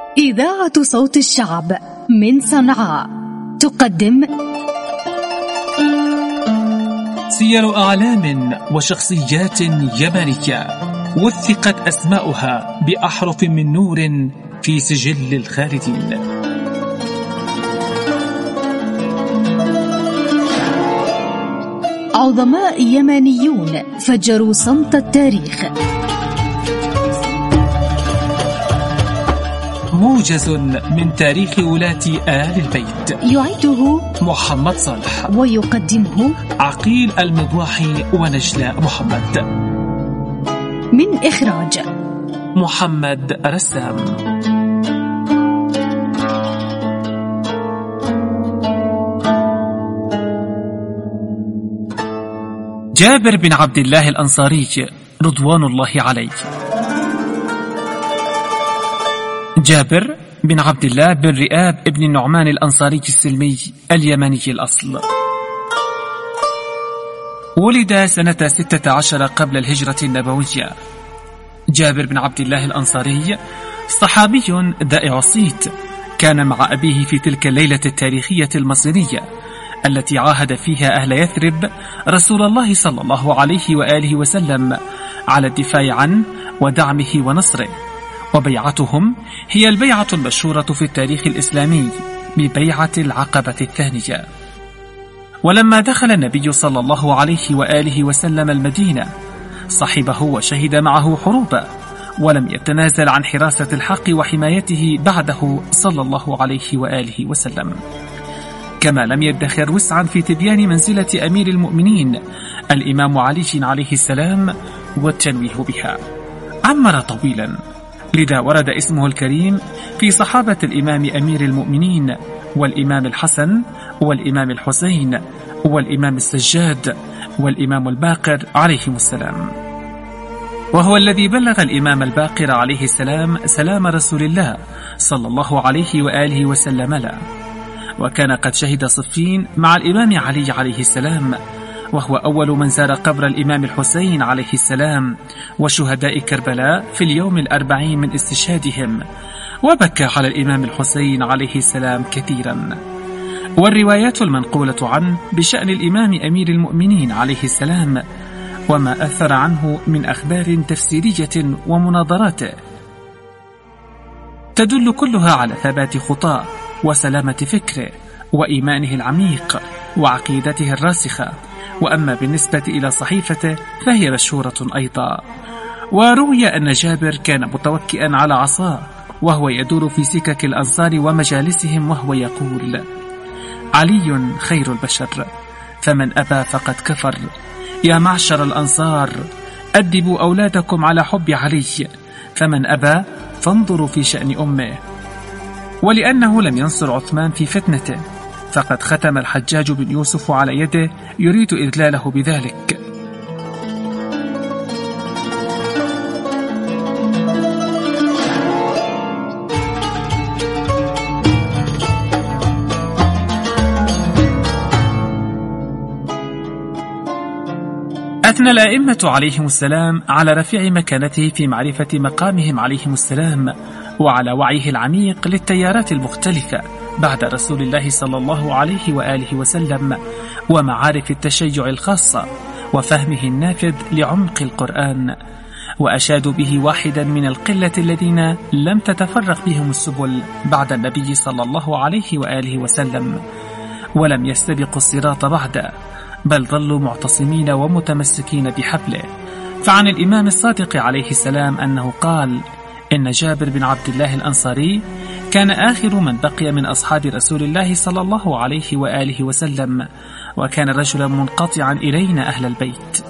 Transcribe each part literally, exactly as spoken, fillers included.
إذاعة صوت الشعب من صنعاء تقدم سير أعلام وشخصيات يمنية وثقت أسماؤها بأحرف من نور في سجل الخالدين. عظماء يمنيون فجروا صمت التاريخ. موجز من تاريخ ولاة آل البيت، يعيده محمد صالح ويقدمه عقيل المضواحي ونجلاء محمد، من إخراج محمد رسام. جابر بن عبد الله الأنصاري رضوان الله عليه. جابر بن عبد الله بن رئاب ابن النعمان الأنصاري السلمي اليمني الأصل، ولد سنة ستة عشر قبل الهجرة النبوية. جابر بن عبد الله الأنصاري صحابي دائع الصيت، كان مع أبيه في تلك الليلة التاريخية المصيرية التي عاهد فيها أهل يثرب رسول الله صلى الله عليه وآله وسلم على الدفاع عنه ودعمه ونصره، وبيعتهم هي البيعة المشهورة في التاريخ الإسلامي ببيعة العقبة الثانية. ولما دخل النبي صلى الله عليه وآله وسلم المدينة صحبه وشهد معه حروبا، ولم يتنازل عن حراسة الحق وحمايته بعده صلى الله عليه وآله وسلم، كما لم يدخر وسعا في تبيان منزلة أمير المؤمنين الإمام علي عليه السلام والتنويه بها. عمر طويلا، لذا ورد اسمه الكريم في صحابة الإمام أمير المؤمنين والإمام الحسن والإمام الحسين والإمام السجاد والإمام الباقر عليهم السلام، وهو الذي بلغ الإمام الباقر عليه السلام سلام رسول الله صلى الله عليه وآله وسلم له، وكان قد شهد صفين مع الإمام علي عليه السلام، وهو أول من زار قبر الإمام الحسين عليه السلام وشهداء كربلاء في اليوم الأربعين من استشهادهم، وبكى على الإمام الحسين عليه السلام كثيرا. والروايات المنقولة عنه بشأن الإمام أمير المؤمنين عليه السلام وما أثر عنه من أخبار تفسيرية ومناظرات تدل كلها على ثبات خطاه وسلامة فكره وإيمانه العميق وعقيدته الراسخة. وأما بالنسبة إلى صحيفته فهي مشهورة أيضا. وروي أن جابر كان متوكئا على عصاه وهو يدور في سكك الأنصار ومجالسهم وهو يقول: علي خير البشر، فمن أبى فقد كفر. يا معشر الأنصار، أدبوا أولادكم على حب علي، فمن أبى فانظروا في شأن أمه. ولأنه لم ينصر عثمان في فتنته فقد ختم الحجاج بن يوسف على يده يريد إذلاله بذلك. أثنى الأئمة عليهم السلام على رفيع مكانته في معرفة مقامهم عليهم السلام وعلى وعيه العميق للتيارات المختلفة بعد رسول الله صلى الله عليه وآله وسلم ومعارف التشيع الخاصة وفهمه النافذ لعمق القرآن، وأشادوا به واحدا من القلة الذين لم تتفرق بهم السبل بعد النبي صلى الله عليه وآله وسلم ولم يستبقوا الصراط بعده، بل ظلوا معتصمين ومتمسكين بحبله. فعن الإمام الصادق عليه السلام أنه قال: إن جابر بن عبد الله الأنصاري كان آخر من بقي من أصحاب رسول الله صلى الله عليه وآله وسلم، وكان رجلا منقطعا إلينا أهل البيت.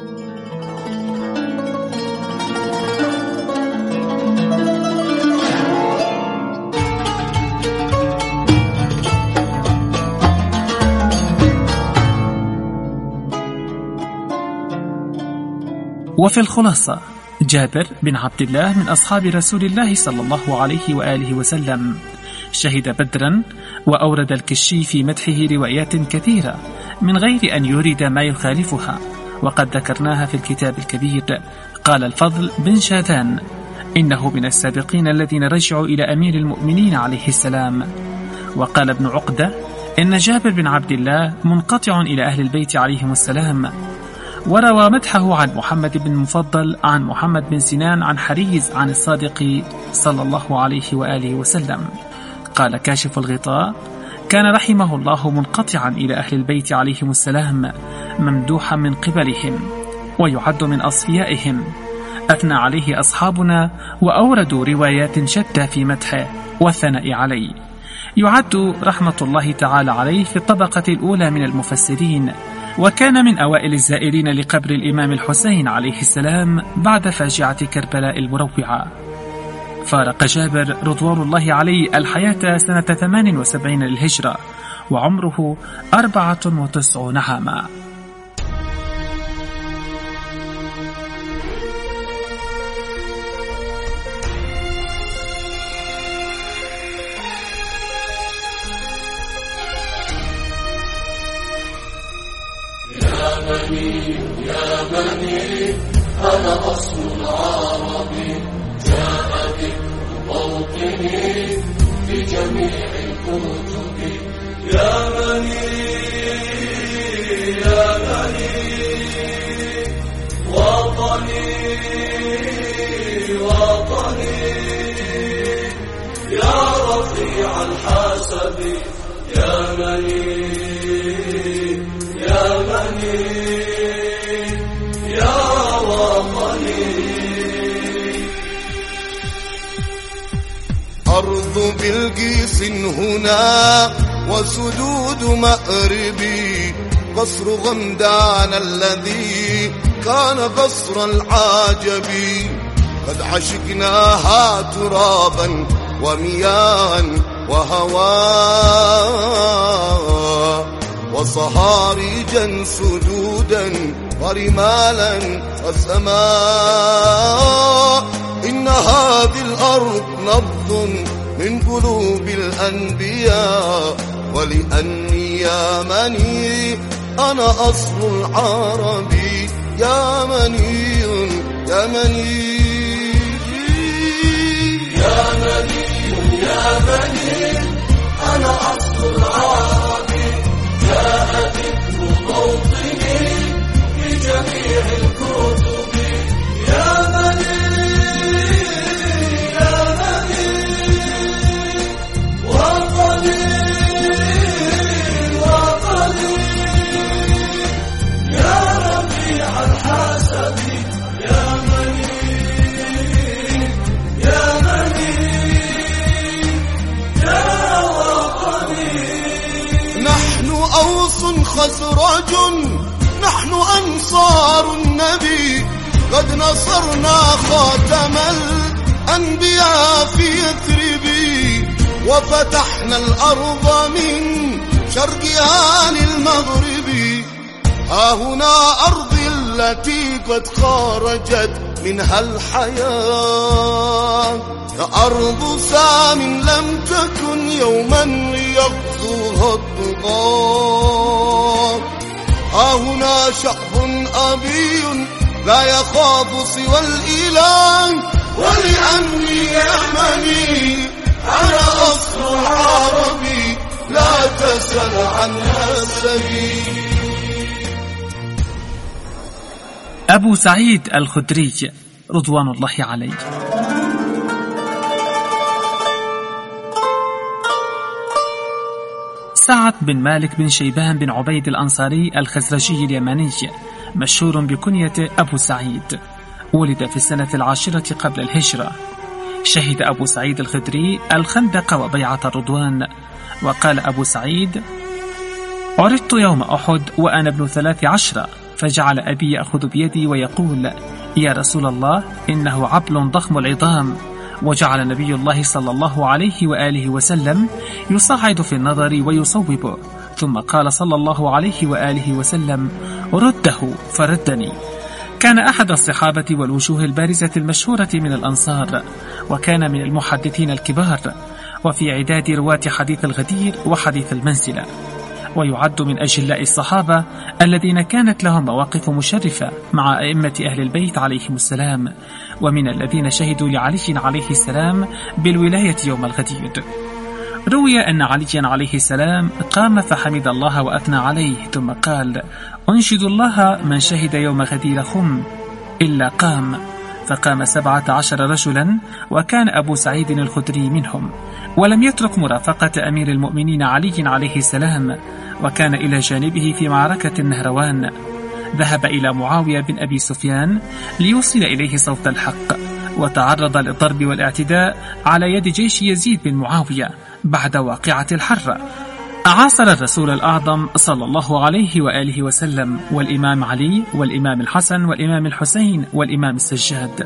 وفي الخلاصة، جابر بن عبد الله من أصحاب رسول الله صلى الله عليه وآله وسلم، شهد بدرا وأورد الكشي في مدحه روايات كثيرة من غير أن يريد ما يخالفها، وقد ذكرناها في الكتاب الكبير. قال الفضل بن شاذان: إنه من السابقين الذين رجعوا إلى أمير المؤمنين عليه السلام. وقال ابن عقدة إن جابر بن عبد الله منقطع إلى أهل البيت عليهم السلام. وروى مدحه عن محمد بن مفضل عن محمد بن سنان عن حريز عن الصادق صلى الله عليه وآله وسلم. قال كاشف الغطاء كان رحمه الله منقطعا إلى أهل البيت عليهم السلام ممدوحا من قبلهم ويعد من أصفيائهم. أثنى عليه أصحابنا وأوردوا روايات شتى في مدحه والثناء عليه. يعد رحمة الله تعالى عليه في الطبقة الأولى من المفسرين، وكان من أوائل الزائرين لقبر الإمام الحسين عليه السلام بعد فاجعة كربلاء المروعة. فارق جابر رضوان الله عليه الحياة سنة ثمان وسبعين للهجرة وعمره أربعة وتسعون عاما. يا بني يا بني أنا أصل العرب جاء ذكر موطني في جميع الكتب. يا بني يا بني وطني وطني يا رفيع الحسب. يا بني يا بني يا وطني. أرض بلقيس هنا وسدود مأربي، قصر غمدان الذي كان قصر العجب. قد عشقناها ترابا ومياه وهواء وصهاريجا سدودا ورمالا وسماء. إن هذه الأرض نبض من قلوب الأنبياء، ولأني يا مني أنا أصل العرب. يا مني يا مني يا مني يا مني أنا أصل العرب. جاء ذكر موطني في جميع الكتب. يا مني يا مني وطني وطني يا رفيع الحسب. يا مني يا مني يا وطني. نحن أوس خزرج نحن أنصار النبي، قد نصرنا خاتم الأنبياء في يثرب، وفتحنا الأرض من شرقها للمغرب. ها هنا أرضي التي قد خرجت منها الحياة، كأرض سام لم تكن يوما ليغزوها الطغاة. ها هنا شعب أبي لا يخاف سوى الإله، ولأني يمني أنا أصل العربي لا تسأل عن نسبي. أبو سعيد الخدري رضوان الله عليه. سعد بن مالك بن شيبان بن عبيد الأنصاري الخزرجي اليمني، مشهور بكنية أبو سعيد، ولد في السنة العاشرة قبل الهجرة. شهد أبو سعيد الخدري الخندق وبيعة الرضوان. وقال أبو سعيد: عرضت يوم أحد وأنا ابن ثلاث عشرة، فجعل أبي يأخذ بيدي ويقول: يا رسول الله، إنه عبل ضخم العظام. وجعل نبي الله صلى الله عليه وآله وسلم يصعد في النظر ويصوب، ثم قال صلى الله عليه وآله وسلم: رده، فردني. كان أحد الصحابة والوجوه البارزة المشهورة من الأنصار، وكان من المحدثين الكبار، وفي عداد رواة حديث الغدير وحديث المنزلة، ويعد من أجلاء الصحابة الذين كانت لهم مواقف مشرفة مع أئمة أهل البيت عليهم السلام، ومن الذين شهدوا لعلي عليه السلام بالولاية يوم الغدير. روي أن عليا عليه السلام قام فحمد الله وأثنى عليه، ثم قال: أنشد الله من شهد يوم غدير خم إلا قام، فقام سبعة عشر رجلا، وكان أبو سعيد الخدري منهم، ولم يترك مرافقة أمير المؤمنين علي عليه السلام، وكان إلى جانبه في معركة النهروان. ذهب إلى معاوية بن أبي سفيان ليوصل إليه صوت الحق، وتعرض للضرب والاعتداء على يد جيش يزيد بن معاوية بعد واقعة الحرة. عاصر الرسول الأعظم صلى الله عليه وآله وسلم والإمام علي والإمام الحسن والإمام الحسين والإمام السجاد.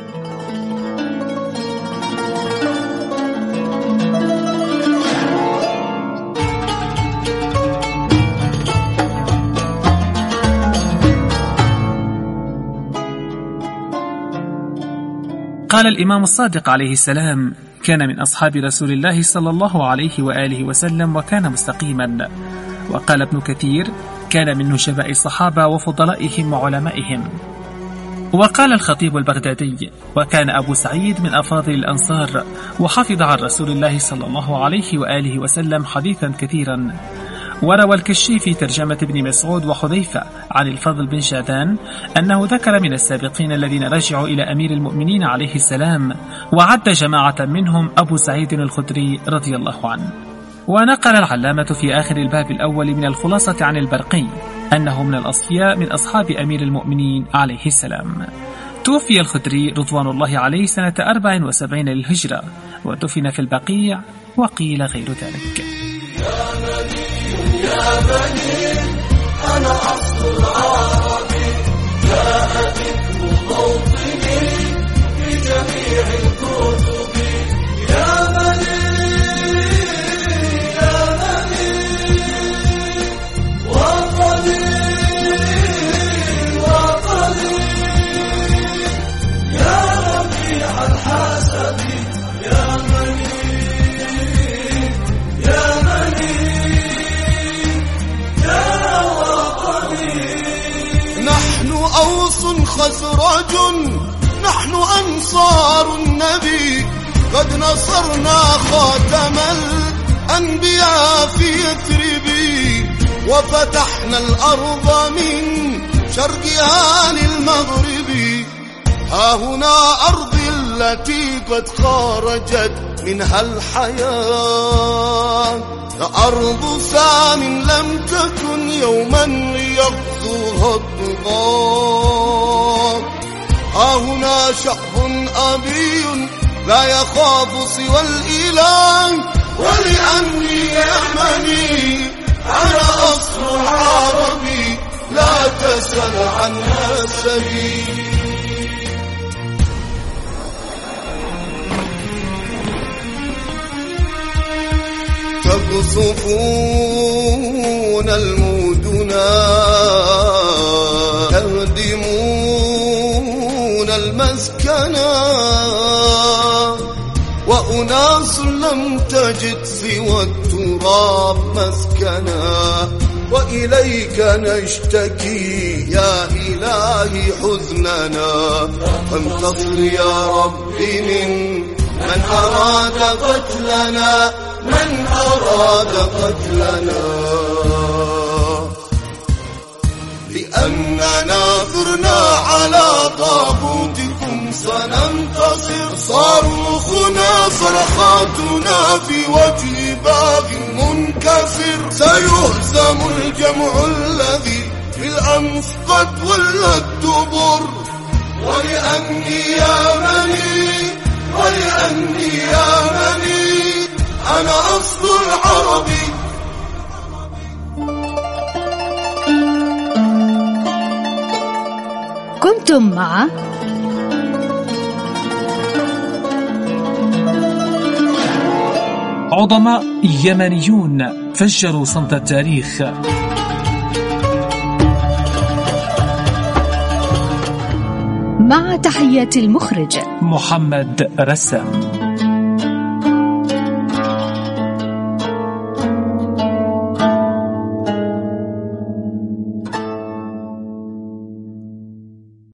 قال الإمام الصادق عليه السلام: كان من أصحاب رسول الله صلى الله عليه وآله وسلم وكان مستقيما. وقال ابن كثير: كان من نشباء الصحابة وفضلائهم وعلمائهم. وقال الخطيب البغدادي: وكان أبو سعيد من أفاضل الأنصار، وحفظ عن رسول الله صلى الله عليه وآله وسلم حديثا كثيرا. وروى الكشي في ترجمة ابن مسعود وحذيفة عن الفضل بن شاذان أنه ذكر من السابقين الذين رجعوا إلى أمير المؤمنين عليه السلام، وعد جماعة منهم أبو سعيد الخدري رضي الله عنه. ونقل العلامة في آخر الباب الأول من الخلاصة عن البرقي أنه من الأصفياء من أصحاب أمير المؤمنين عليه السلام. توفي الخدري رضوان الله عليه سنة أربع وسبعين للهجرة، ودفن في البقيع، وقيل غير ذلك. يا بني أنا أصل العربي، جاءت موطني بجميع الكتب. يا بني يا بني وطني وطني، يا ربيع الحسب يا بني يا بني أوس خزرج، نحن أنصار النبي، قد نصرنا خاتم الأنبياء في يثرب، وفتحنا الأرض من شرقها للمغرب. ها هنا أرضي التي قد خرجت منها الحياة، أرض سام لم تكن يوما ليغزوها الطغاة. ها هنا شعب أبي لا يخاف سوى الإله، ولأني يمني أنا أصل العربي، لا تسأل عن نسبي. تقصفون المدنا، تهدمون المسكنا، وأناس لم تجد سوى التراب مسكنا. وإليك نشتكي يا إلهي حزننا، فانتصر يا ربي من من أراد قتلنا، من أراد قتلنا. لأننا ثرنا على طاغوتكم سننتصر، صاروخنا صرخاتنا في وجه باغ منكسر. سيهزم الجمع الذي في الأمس قد ولى الدبر، ولأني يا مني ولأني يا مني أنا أصل العربي. كنتم مع عظماء يمنيون فجروا صمت التاريخ. مع تحيات المخرج محمد رسام.